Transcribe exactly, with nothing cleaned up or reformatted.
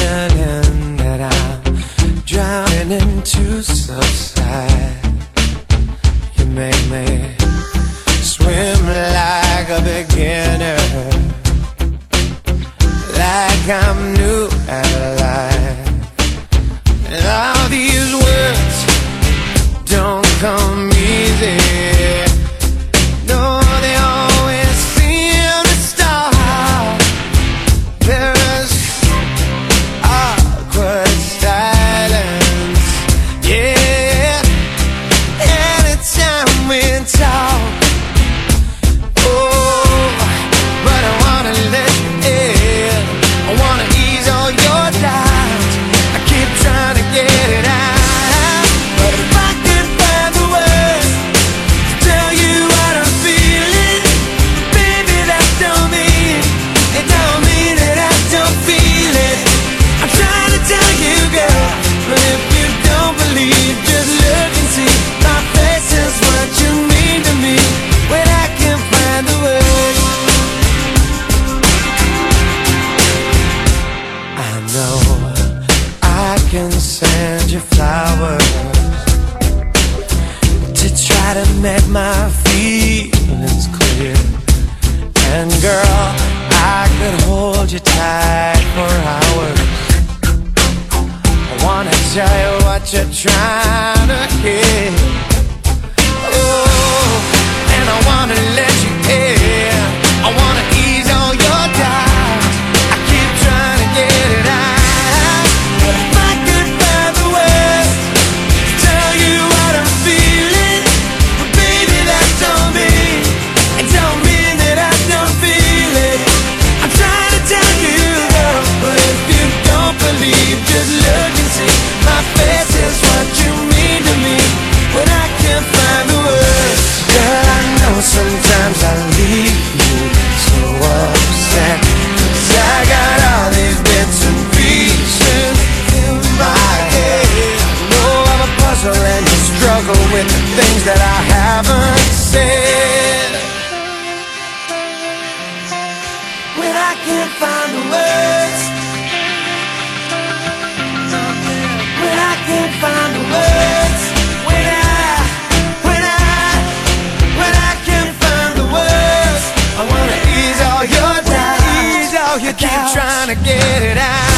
feeling that I'm drowning into subside. You make me swim like a beginner, like I'm new at life. And all these words don't come easy. No, they always seem to start. There's awkward silence, yeah, anytime we talk. Oh, but I wanna let you in, I wanna ease all your doubts. I keep trying to get it out, but if I could find the words to tell you what I'm feeling, baby, that don't mean, it don't mean that I don't feel it. I'm trying to tell you, girl, but if you don't believe, just look and see. My face is what you mean to me when I can find the words. I know I can send you flowers to try to make my feelings clear. And girl, I could hold you tight for hours. I wanna tell you what you're trying to hear. Oh, and I wanna let you in, I wanna ease all your doubts. I keep trying to get it out, but if I could find the words to tell you what I'm feeling, but baby, that don't mean, it don't mean that I don't feel it. I'm trying to tell you, girl, but if you don't believe, just look and see. My face is what you mean to me when I can't find the words. Girl, I know sometimes I leave you so upset, 'cause I got all these bits and pieces in my head. No, I'm a puzzle and you struggle with the things that I haven't said. When I can't find the words, when I can't find the words, when I, when I, when I can't find the words, I wanna ease all your doubts. I keep trying to get it out.